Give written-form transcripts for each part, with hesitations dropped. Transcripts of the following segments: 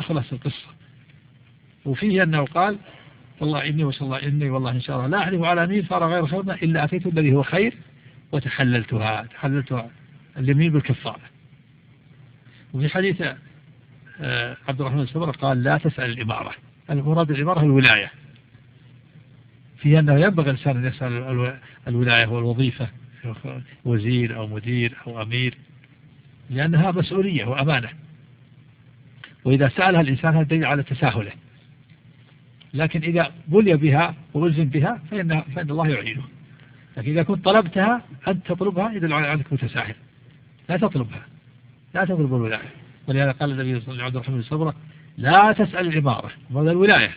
خلاص القصة. وفيه أنه قال والله إني والله إن شاء الله لا أحلف على يمين صار غير خيرنا إلا أتيت الذي هو خير وتحللتها اليمين بالكفارة. وفي حديث عبد الرحمن السبرة قال لا تسأل الإمارة، المراد الإمارة الولاية، في أنه ينبغي الإنسان أن يسأل الولاية والوظيفة، وزير أو مدير أو أمير، لأنها مسؤولية وأمانة، وإذا سألها الإنسان هذا دليل على تساهله. لكن إذا بلي بها وألزم بها فإن الله يعينه. لكن إذا كنت طلبتها أنت تطلبها يدل على أنك متساهل، لا تطلبها، لا تطلب الولاية. ولهذا قال النبي صلى الله عليه وسلم الصبر لا تسأل الإمارة، وهذا الولاية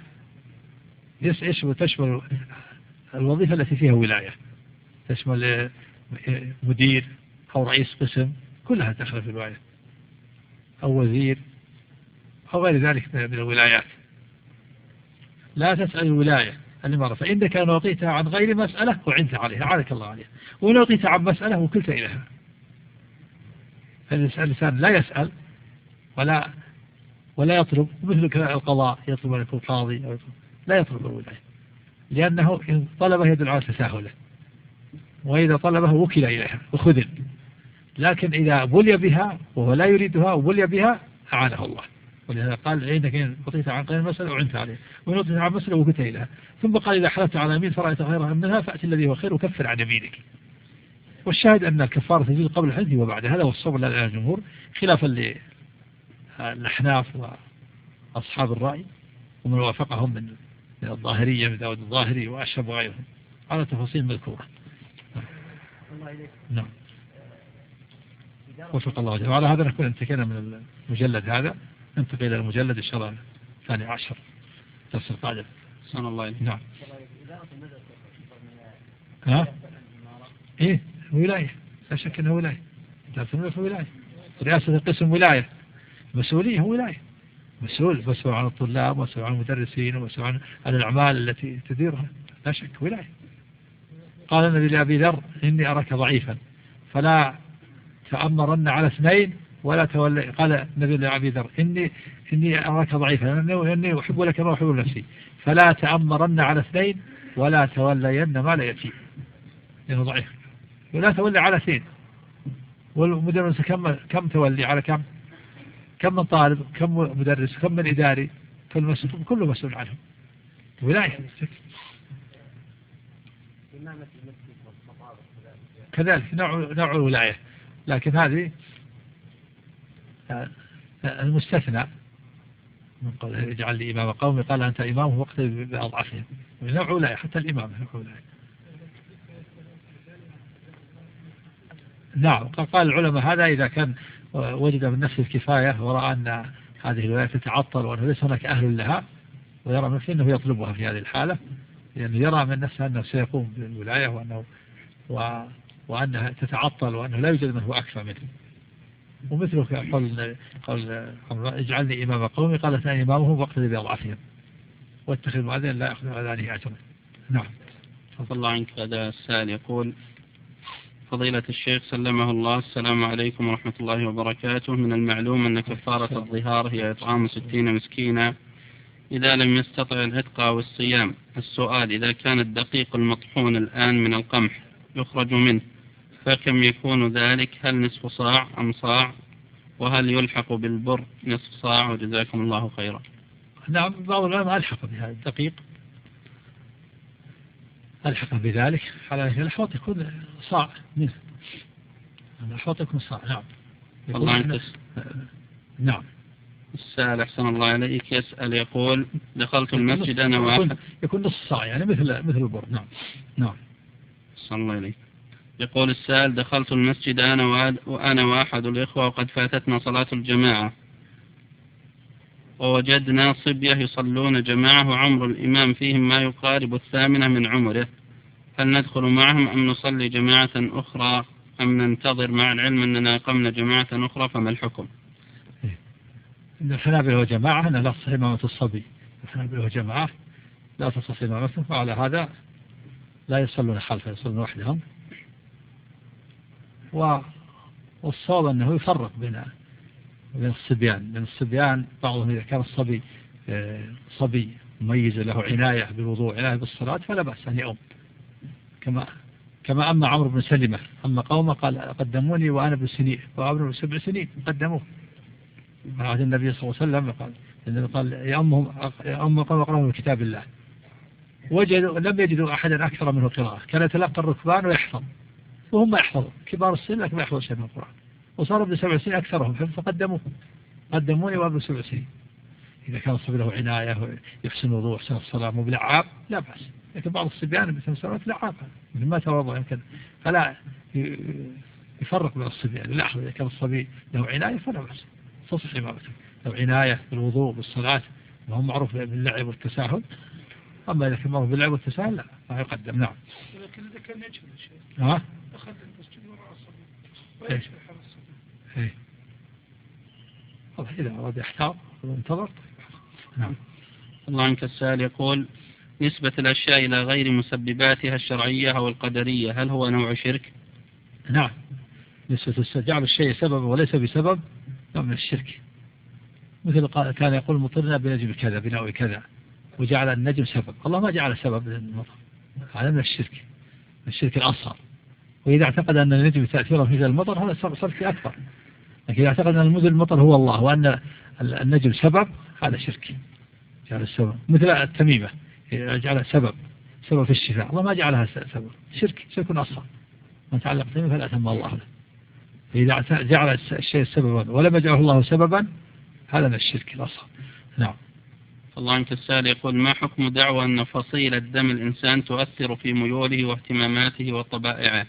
تشمل الوظيفة التي فيها ولاية، تشمل مدير أو رئيس قسم، كلها تدخل في الولاية، أو وزير أو غير ذلك من الولايات. لا تسأل الولاية الإمارة، فإنك أن أعطيتها عن غير مسألة وعنت عليها، عارك الله عليها، وإن أعطيتها عن مسألة وكلت إليها. فالإنسان لا يسأل ولا يطلب، مثل القضاء يطلب أن يكون قاضي أو لا يطلب الولاية، لأنه إن طلبه يدل على تساهله، وإذا طلبه وكل إليها وخذل. لكن إذا بلي بها وهو لا يريدها وبلي بها أعانه الله. ولهذا قال إنك إن أعطيتها عن غير المسألة وعنت عليها، وإن أعطيتها عن مسألة وكلت إليها. ثم قال إذا حلفت على يمين فرأيت غيرها منها فأتي الذي هو خير وكفر عن يمينك. والشاهد أن الكفارة تجوز قبل الحلف وبعد، هذا هو الصواب لدى الجمهور، خلافا للأحناف وأصحاب الرأي ومن وافقهم من الظاهرية من داود الظاهري وأشهب وغيرهم على تفاصيل مذكورة. نعم. وفق الله وجل. وعلى هذا نكون انتهينا من المجلد هذا، ننتقل إلى المجلد إن شاء الله 12 درس القادم. سبحان الله. نعم. ها؟ إيه ولاية، لا شك أنها ولاية، درس ولاية، رئاسة القسم ولاية، مسؤولية ولاية، مسؤول عن الطلاب، مسؤول عن المدرسين، ومسؤول عن الأعمال التي تديرها، لا شك ولاية. قال النبي لأبي ذر إني أراك ضعيفا فلا تأمرن على اثنين ولا تولي. قال النبي لأبي ذر إني أراك ضعيفا إني أحب لك ما أحب لنفسي فلا تأمرن على اثنين ولا تولين ما لا يأتي، لأنه ضعيف. ولا تولي على اثنين، والمدرس كم تولي على كم من طالب، كم مدرس، كم من إداري، كله مسؤول عنهم، ولاية. كذلك نوع الولاية، لكن هذه المستثنى من قال اجعل لي إمام قومي قال أنت إمامه وقت بأضعفهم، نوع ولاية، حتى الإمام نوع ولاية. نعم. قال العلماء هذا إذا كان وجد من نفسه الكفاية ورأى أن هذه الولاية تتعطل وأنه ليس هناك أهل لها، ويرى من نفسه أنه يطلبها في هذه الحالة، لأنه يرى من نفسه أنه سيقوم بالولاية وأنها تتعطل وأنه لا يوجد من هو أكثر منه. ومثله قال اجعلني إمام قومي قال أنا إمامهم واقتدي بأضعفهم واتخذ مؤذنا لا يأخذ أذانه أجرا. نعم. تفضل الله عنك. هذا السائل يقول فضيلة الشيخ سلمه الله السلام عليكم ورحمة الله وبركاته. من المعلوم أن كفارة الظهار هي إطعام 60 مسكينا إذا لم يستطع العتق أو الصيام. السؤال إذا كان الدقيق المطحون الآن من القمح يخرج منه فكم يكون ذلك؟ هل نصف صاع أم صاع؟ وهل يلحق بالبر نصف صاع؟ وجزاكم الله خيرا. نعم. بعض العلماء ألحق بهذا الدقيق، ألحق بذلك على أن الحوض يكون صاع منه، الحوض يكون صاع. نعم. الله نعم. السائل أحسن الله عليك يسأل يقول دخلت المسجد أنا واحد، يكون نصف صاع يعني مثل البر. نعم. نعم. أحسن الله عليك. يقول السائل دخلت المسجد أنا وأحد الإخوة وقد فاتتنا صلاة الجماعة، ووجدنا صبية يصلون جماعة وعمر الإمام فيهم ما يقارب 8 من عمره، هل ندخل معهم أم نصلي جماعة أخرى أم ننتظر مع العلم أننا قمنا جماعة أخرى؟ فما الحكم؟ إن الحنابلة وجماعة أن لا تصح إمامة الصبي، الحنابلة وجماعة لا تصح إمامته، وعلى هذا لا يصلون خلفه، يصلون وحدهم. والصواب أنه يفرق بين بين الصبيان، لأن الصبيان بعضهم إذا كان الصبي صبي مميز له عناية بالوضوء عناية بالصلاة فلا بأس أن يؤم، كما أما عمرو بن سلمة أما قومه قال قدموني وأنا ابن سنين وابن 7 سنين قدموه بعد النبي صلى الله عليه وسلم قال يأمهم قوم يقرؤون من كتاب الله لم يجدوا أحدا أكثر منه قراءة، كان يتلقى الركبان ويحفظ وهم يحفظوا كبار السن لكن ما يحفظوا شيء من القرآن، وصار ابن 7 سنين أكثرهم قدموني وابن 7 سنين. إذا كان الصبي له عناية يحسن الوضوء يحسن الصلاة مو بلعاب لا بأس، لكن بعض الصبيان مثل سنوات لعاب مثل ما توضأ يمكن، فلا يفرق بين الصبيان يلاحظ إذا كان الصبي له عناية فلا بأس تصح إمامته، لو عناية بالوضوء بالصلاة وهم معروف باللعب والتساهل، أما إذا كان معروف باللعب والتساهل لا ما يقدم. نعم. لكن إذا كان يجهل الشيء أخذ المسجد وراء الصبي ويجهل حال الصبي. والله إذا أراد يحتاط وانتظر. نعم. الله عنك السائل يقول نسبة الأشياء إلى غير مسبباتها الشرعية أو القدرية هل هو نوع شرك؟ نعم، نسبة جعل الشيء سبب وليس بسبب نوع من الشرك، مثل كان يقول مطرنا بنجم كذا بنوع كذا وجعل النجم سبب، الله ما جعل سبب للمطر، هذا من الشرك، من الشرك الأصغر. وإذا اعتقد أن النجم تأثيره في المطر هذا صار شرك أكبر، لكن إذا اعتقد أن المطر هو الله وأن النجم سبب هذا شرك، جعل السبب مثل التميمة جعل سبب في الشفاء، الله ما جعلها سبب، شرك أصغر، من تعلق تميمة فلا أتم الله له. فإذا جعل الشيء سببا ولم يجعله الله سببا هذا من الشرك الأصغر. نعم. الله عنك السائل يقول ما حكم دعوى أن فصيلة دم الإنسان تؤثر في ميوله واهتماماته وطبائعه؟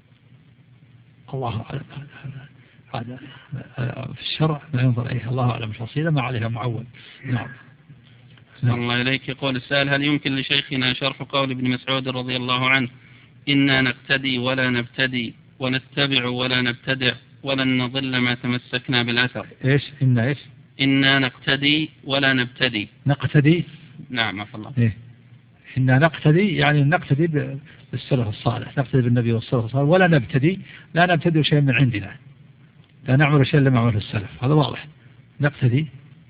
الله أعلم، هذا في الشرع ما ينظر إليه، الله أعلم الفصيلة ما عليها معول. نعم. الله إليك يقول السائل هل يمكن لشيخنا شرح قول ابن مسعود رضي الله عنه إنا نقتدي ولا نبتدي ونتبع ولا نبتدع ولن نضل ما تمسكنا بالأثر؟ إنا نقتدي ولا نبتدي. نقتدي؟ نعم عفى الله. إنا نقتدي يعني نقتدي بالسلف الصالح، نقتدي بالنبي والسلف الصالح، ولا نبتدي لا نبتدي شيء من عندنا، لا نعمل شيء لما عمله السلف، هذا واضح. نقتدي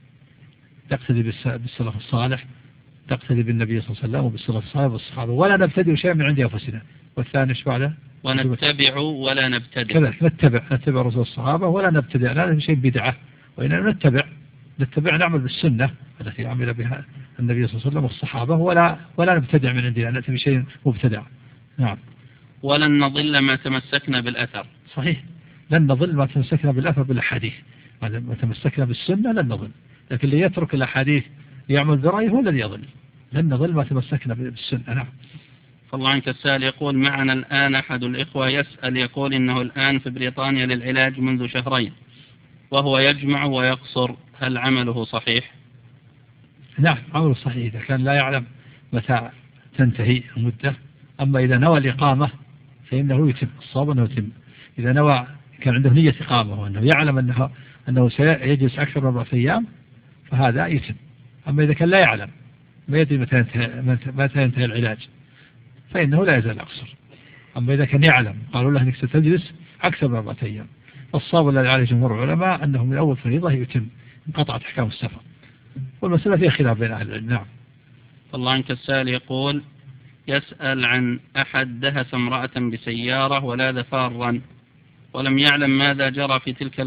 بالسلف الصالح، نقتدي بالنبي صلى الله عليه وسلم وبالسلف الصالح والصحابة، ولا نبتدي شيء من عند أنفسنا. والثاني ايش بعده؟ ونتبع ولا نبتدع. كذلك نتبع رسول الصحابة ولا نبتدع، لا نعمل شيء بدعة، وإنما نتبع نعمل بالسنة التي عمل بها النبي صلى الله عليه وسلم والصحابة، ولا نبتدع من عندنا، نأتي بشيء مبتدع. نعم. ولن نضل ما تمسكنا بالأثر. صحيح، لن نضل ما تمسكنا بالأثر بالأحاديث، ما تمسكنا بالسنة لن نضل، لكن اللي يترك الأحاديث يعمل برأيه هو الذي يضل. لن نضل ما تمسكنا بالسنة. نعم. فالله عنك السائل يقول معنا الآن أحد الإخوة يسأل يقول إنه الآن في بريطانيا للعلاج منذ 2 شهرين وهو يجمع ويقصر، هل عمله صحيح؟ نعم عمله صحيح إذا كان لا يعلم متى تنتهي المدة، أما إذا نوى الإقامة فإنه يتم، الصواب أنه يتم. إذا نوى كان عنده نية إقامة وأنه يعلم أنه سيجلس أكثر من 4 أيام فهذا يتم. أما إذا كان لا يعلم ما يدري متى ينتهي العلاج فإنه لا يزال أقصر. أما إذا كان يعلم قالوا له أنك ستجلس أكثر من 4 أيام، الصواب الذي عليه جمهور العلماء أنه من أول فريضة يتم، انقطعت أحكام السفر، والمسألة فيها خلاف بين أهل العلم. نعم. الله عنك السائل يقول يسأل عن أحد دهس امرأة بسيارة ولاذ فارا ولم يعلم ماذا جرى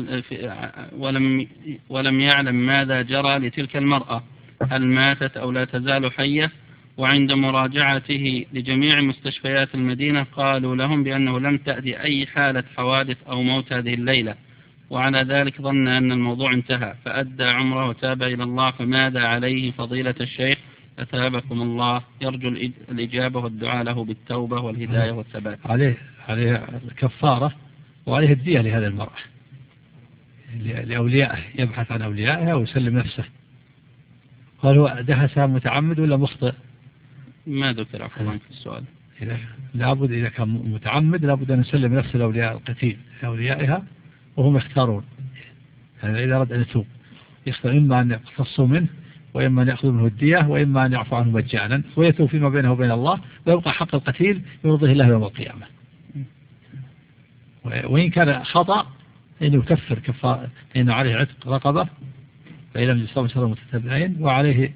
ولم يعلم ماذا جرى لتلك المرأة، هل ماتت أو لا تزال حية؟ وعند مراجعته لجميع مستشفيات المدينة قالوا لهم بأنه لم تأتي أي حالة حوادث أو موت هذه الليلة، وعلى ذلك ظن أن الموضوع انتهى فأدى عمره وتاب إلى الله، فماذا عليه فضيلة الشيخ أثابكم الله؟ يرجو الإجابة والدعاء له بالتوبة والهداية والثبات. عليه الكفارة وعليه الدية لهذه المرأة لأوليائه، يبحث عن أوليائها ويسلم نفسه. قال هو دهسها متعمد ولا مخطئ؟ ما ذكر عفوا في السؤال. لابد إذا كان متعمد لابد أن يسلم نفسه لأولياء القتيل لأوليائها وهم يختارون، يعني إذا أراد أن يتوب يختار إما أن يقتصوا منه وإما أن يأخذوا منه الدية وإما أن يعفو عنه مجانا ويتوب فيما بينه وبين الله، ويبقى حق القتيل يرضيه الله يوم القيامة. وإن كان خطأ إنه يكفر كفارة، إنه عليه عتق رقبة فإن لم يصوم شهرين متتابعين، وعليه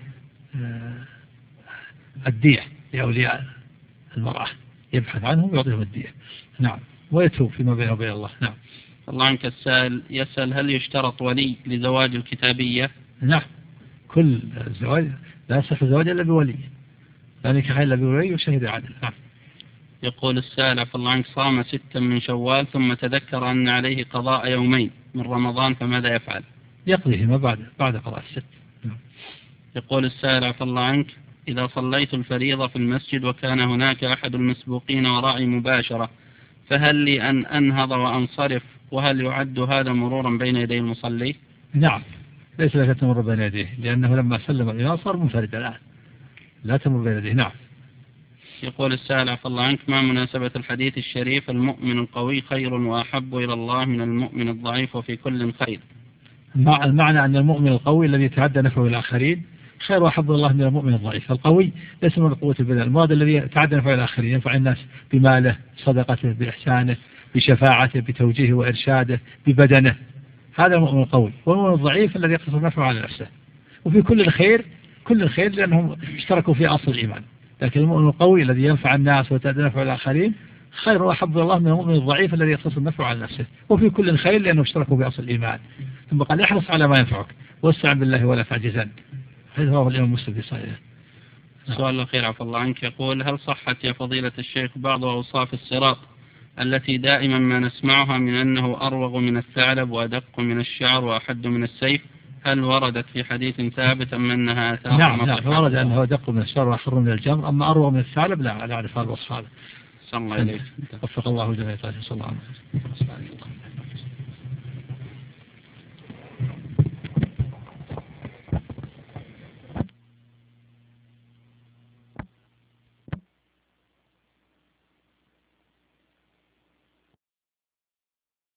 الدية لأولياء المرأة يبحث عنهم ويعطيهم الدية. نعم، ويتوب فيما بينه وبين الله. نعم. الله عنك السائل يسأل هل يشترط ولي لزواج الكتابية؟ نعم، كل زواج لا يصح الزواج إلا بولي، لا نكاح إلا بولي وشهد عدل. نعم. يقول السائل عفى الله عنك صام 6 من شوال ثم تذكر أن عليه قضاء يومين من رمضان فماذا يفعل؟ يقضيهما بعد قضاء 6. نعم. يقول السائل عفى الله عنك إذا صليت الفريضة في المسجد وكان هناك أحد المسبوقين ورائي مباشرة فهل لي أن أنهض وأنصرف، وهل يعد هذا مرورا بين يدي المصلي؟ نعم، ليس لك تمر بين يديه، لأنه لما سلم الإمام صار منفردا الآن، لا تمر بين يديه. نعم. يقول السائل عفى الله عنك ما مناسبة الحديث الشريف المؤمن القوي خير وأحب إلى الله من المؤمن الضعيف وفي كل خير؟ المعنى أن المؤمن القوي الذي يتعدى نفعه الآخرين خير وأحب الله من المؤمن الضعيف. القوي ليس من قوة البدن، المراد الذي يتعدى نفعه الآخرين، ينفع الناس بماله، صدقته، بإحسانه، بشفاعته، بتوجيهه وإرشاده، ببدنه، هذا المؤمن القوي. والمؤمن الضعيف الذي يقتصر نفعه على نفسه. وفي كل الخير لأنهم اشتركوا في أصل الإيمان. لكن المؤمن القوي الذي ينفع الناس ويتعدى نفعه الآخرين خير وأحب الله من المؤمن الضعيف الذي يقتصر نفعه على نفسه. وفي كل خير لأنهم اشتركوا في أصل الإيمان. ثم قال احرص على ما ينفعك واستعن بالله ولا تعجزن. هذا هو الإمام مسلم في صحيحه. السؤال الأخير عفى الله عنك يقول هل صحت يا فضيلة الشيخ بعض أوصاف الصراط التي دائما ما نسمعها من أنه أروغ من الثعلب وأدق من الشعر وأحد من السيف، هل وردت في حديث ثابت أم أنها آثار؟ نعم، ورد أنه أدق من الشعر وأحر من الجمر، أما أروغ من الثعلب لا أعرف هذا الوصف هذا. صلى الله عليه وفق الله جميعا. صلى الله عليه وسلم.